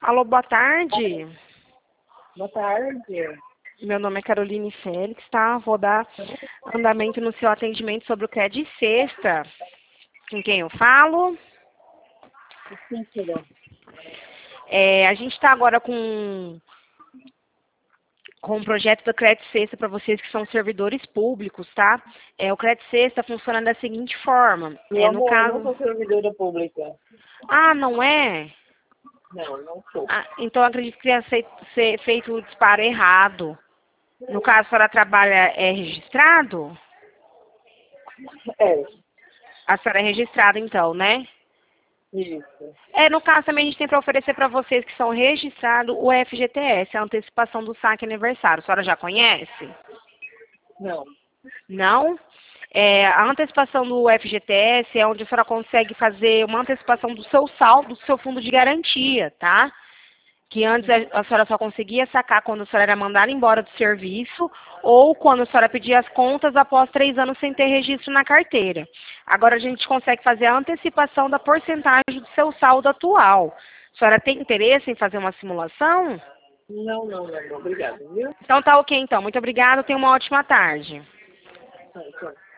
Alô, boa tarde. Boa tarde. Meu nome é Caroline Félix, tá? Vou dar andamento no seu atendimento sobre o que é de sexta. Com quem eu falo? Cícero. A gente está agora com um projeto do Crédito Sexta para vocês que são servidores públicos, tá? O Crédito Sexta funciona da seguinte forma. Meu No amor, eu não caso... sou servidora pública. Ah, não é? Não sou. Ah, então acredito que tenha ser feito o disparo errado. No caso, a senhora trabalha registrado? É, A senhora é registrada, então, né? isso. No caso, também a gente tem para oferecer para vocês que são registrados o FGTS, a antecipação do saque aniversário. A senhora já conhece? Não. Não? A antecipação do FGTS é onde a senhora consegue fazer uma antecipação do seu saldo, do seu fundo de garantia, tá? Que antes a senhora só conseguia sacar quando a senhora era mandada embora do serviço ou quando a senhora pedia as contas após 3 anos sem ter registro na carteira. Agora a gente consegue fazer a antecipação da porcentagem do seu saldo atual. A senhora tem interesse em fazer uma simulação? Não. Obrigada, viu? Então tá ok então. Muito obrigada. Tenha uma ótima tarde. Tá.